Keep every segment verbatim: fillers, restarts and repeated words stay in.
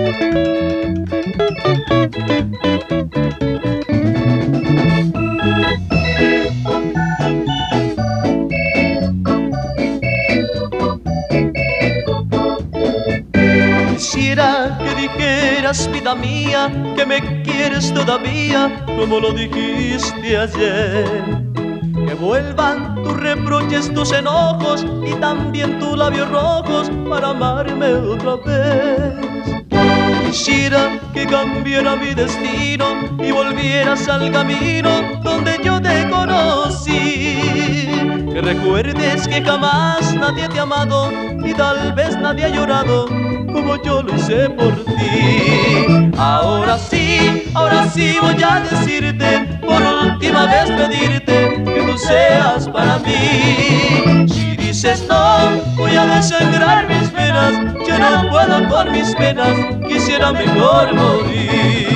Quisiera que dijeras, vida mía, que me quieres todavía, como lo dijiste ayer. Que vuelvan tus reproches, tus enojos y también tus labios rojos para amarme otra vez. Quisiera que cambiara mi destino y volvieras al camino donde yo te conocí. Que recuerdes que jamás nadie te ha amado y tal vez nadie ha llorado como yo lo hice por ti. Ahora sí, ahora sí voy a decirte, por última vez pedirte que tú seas para mí. Si dices no, voy a desangrar mis penas, yo no puedo con mis penas, quisiera mejor morir.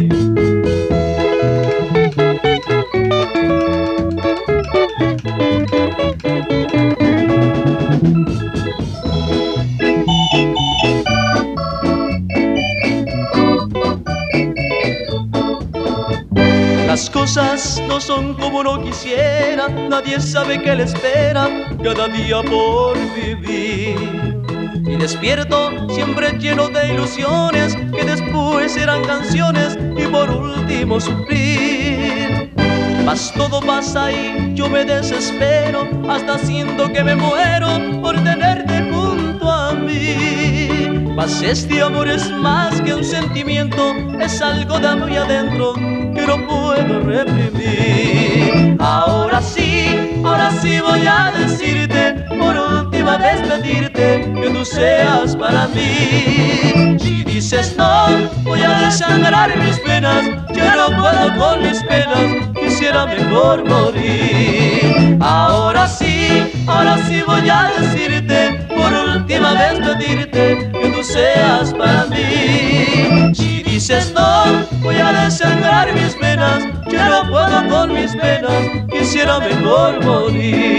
Las cosas no son como uno quisiera, nadie sabe qué le espera cada día por vivir. Y despierto siempre lleno de ilusiones que después serán canciones y por último sufrir. Mas todo pasa y yo me desespero, hasta siento que me muero por tenerte junto a mí. Mas este amor es más que un sentimiento, es algo de muy adentro que no puedo reprimir. Ahora sí, ahora sí voy a decirte, por última vez pedirte que tú seas para mí. Si dices no, voy a desangrar mis penas, yo no puedo con mis penas, quisiera mejor morir. Ahora sí, ahora sí voy a decirte, por última vez pedirte que tú seas para mí. Si dices no, voy a desangrar mis penas, yo no puedo con mis penas, quisiera mejor morir.